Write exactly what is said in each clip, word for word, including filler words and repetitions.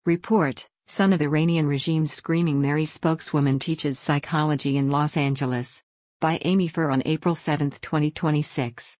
Report: Son of Iranian regime's Screaming Mary spokeswoman teaches psychology in Los Angeles. By Amy Furr on April seventh, twenty twenty-six.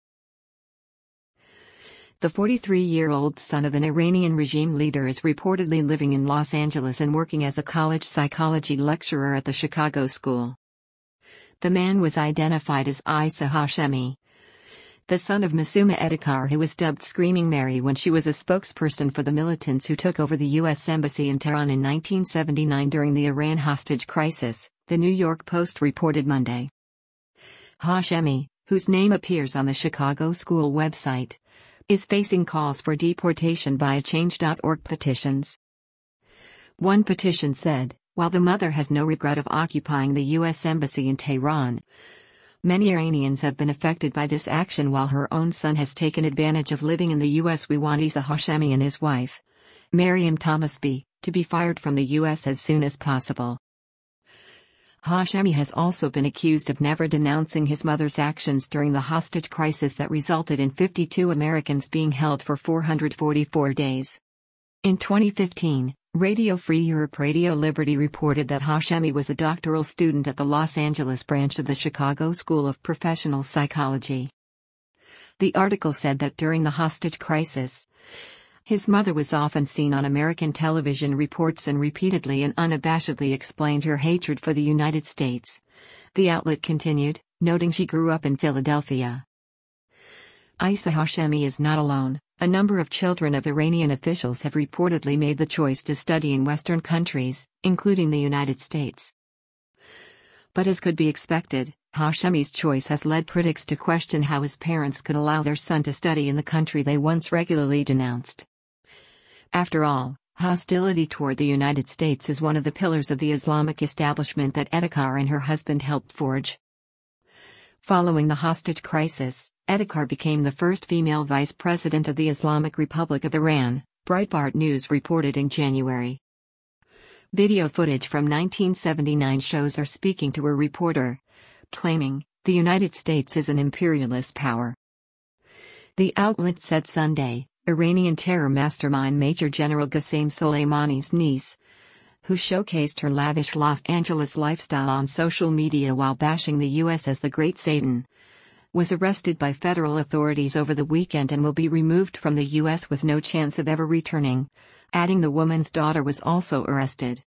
The forty-three-year-old son of an Iranian regime leader is reportedly living in Los Angeles and working as a college psychology lecturer at the Chicago School. The man was identified as Isa Hashemi, the son of Masuma Edikar, who was dubbed Screaming Mary when she was a spokesperson for the militants who took over the U S Embassy in Tehran in nineteen seventy-nine during the Iran hostage crisis, the New York Post reported Monday. Hashemi, whose name appears on the Chicago School website, is facing calls for deportation via change dot org petitions. One petition said, while the mother has no regret of occupying the U S Embassy in Tehran, many Iranians have been affected by this action while her own son has taken advantage of living in the U S We want Isa Hashemi and his wife, Maryam Thomasby, to be fired from the U S as soon as possible. Hashemi has also been accused of never denouncing his mother's actions during the hostage crisis that resulted in fifty-two Americans being held for four hundred forty-four days. In twenty fifteen, Radio Free Europe Radio Liberty reported that Hashemi was a doctoral student at the Los Angeles branch of the Chicago School of Professional Psychology. The article said that during the hostage crisis, his mother was often seen on American television reports and repeatedly and unabashedly explained her hatred for the United States. The outlet continued, noting she grew up in Philadelphia. Isa Hashemi is not alone. A number of children of Iranian officials have reportedly made the choice to study in Western countries, including the United States. But as could be expected, Hashemi's choice has led critics to question how his parents could allow their son to study in the country they once regularly denounced. After all, hostility toward the United States is one of the pillars of the Islamic establishment that Edikar and her husband helped forge. Following the hostage crisis, Edikar became the first female vice president of the Islamic Republic of Iran, Breitbart News reported in January. Video footage from nineteen seventy-nine shows her speaking to a reporter, claiming, "The United States is an imperialist power." The outlet said Sunday, Iranian terror mastermind Major General Qasem Soleimani's niece, who showcased her lavish Los Angeles lifestyle on social media while bashing the U S as the Great Satan, was arrested by federal authorities over the weekend and will be removed from the U S with no chance of ever returning, adding the woman's daughter was also arrested.